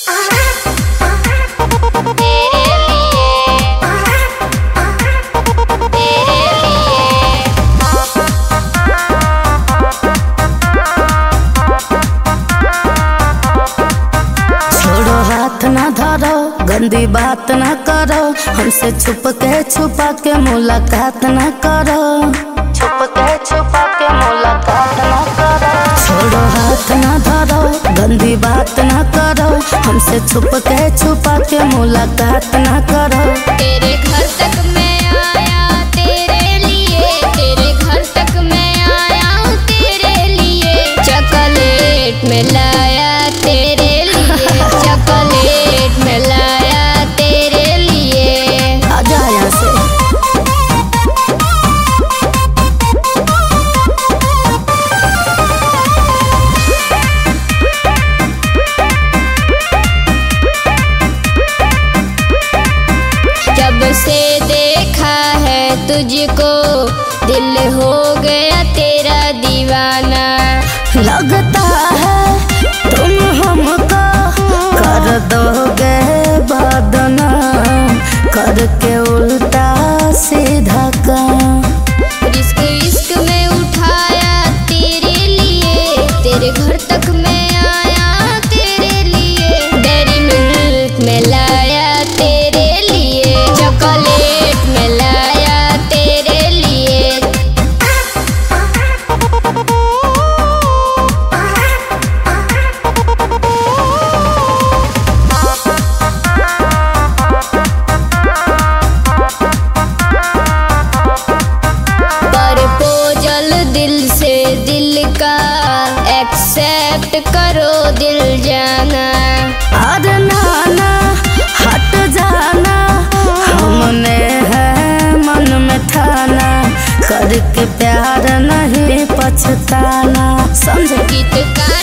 ना धरो, गंदी बात ना करो, हमसे छुपा के मुलाकात ना करो, छुपा के मुलाकात ना करो। छोड़ो हाथ ना धरो, गंदी बात ना करो, हमसे छुपा के मुलाकात ना करो। तेरे घर तक मैं आया तेरे लिए, तेरे घर तक मैं आया तेरे लिए, चॉकलेट में लाया तेरे लिए, चॉकलेट में लाया तेरे लिए। आजा यहाँ से। जब से देखा है तुझको दिल हो गया तेरा दीवाना, लगता है तुम हमको कर दोगे बदनाम, करके उल्टा सीधा काम। रिस्क इश्क में उठाया तेरे लिए, तेरे घर तक मैं आया तेरे लिए, डेयरी मिल्क में लाया तेरे लिए, चॉकलेट में लाया तेरे लिए। प्रपोजल दिल से दिल का एक्सेप्ट करो दिल जाना। अरे नाना हट जाना, हमने है मन में ठाना, करके प्यार नहीं पछताना, समझ। गीत का